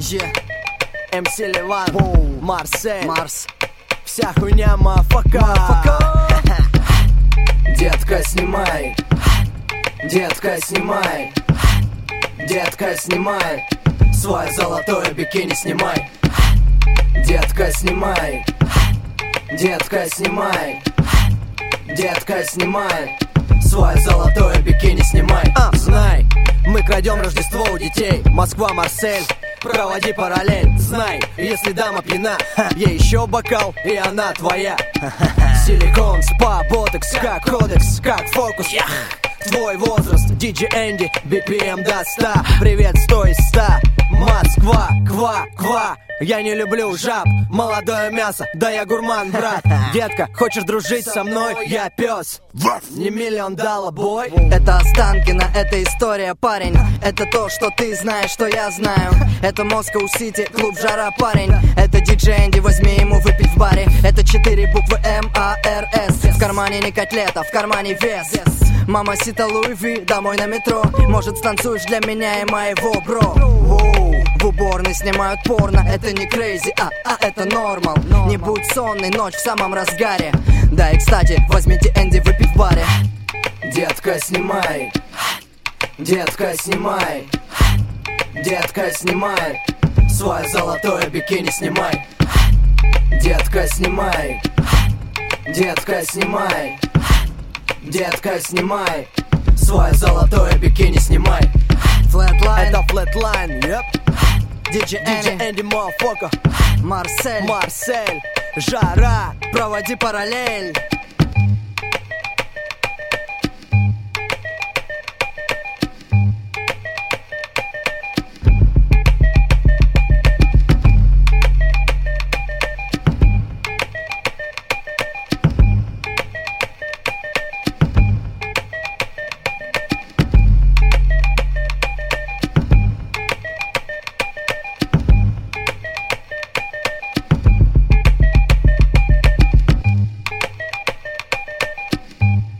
МС Ливан, Марсель, Марс. Вся хуйня мафака. Детка, снимай. Детка, снимай. Детка, снимай. Свое золотое бикини снимай. Детка, снимай. Детка, снимай. Детка, снимай. Свое золотое бикини снимай. Знай, мы крадем Рождество у детей. Москва, Марсель, проводи параллель. Знай, если дама пьяна, ей еще бокал, и она твоя. Силикон, спа, ботекс, как кодекс, как фокус. Твой возраст, DJ Энди, BPM до 100. Привет, 100 из 100. Москва, ква. Я не люблю жаб, молодое мясо, да я гурман, брат. Детка, хочешь дружить со мной? Я пес, не $1 million бой. Это Останкино, это история, парень. Это то, что ты знаешь, что я знаю. Это Москва Сити, клуб Жара, парень. Это диджей Энди, возьми ему выпить в баре. Это 4 буквы МАРС. В кармане не котлета, в кармане вес. Мама Сита Луи Ви, домой на метро. Может, станцуешь для меня и моего бро. В уборной снимают порно. Это не крейзи, это нормал. Не будь сонный, ночь в самом разгаре. Да и кстати, возьмите Энди выпить в баре. Детка, снимай. Детка, снимай. Детка, снимай. Свое золотое бикини снимай. Детка, снимай. Детка, снимай. Детка, снимай. Свое золотое бикини снимай. Flatline. Это Flatline, yep. DJ Энди, motherfucker. Марсель. Жара. Проводи параллель.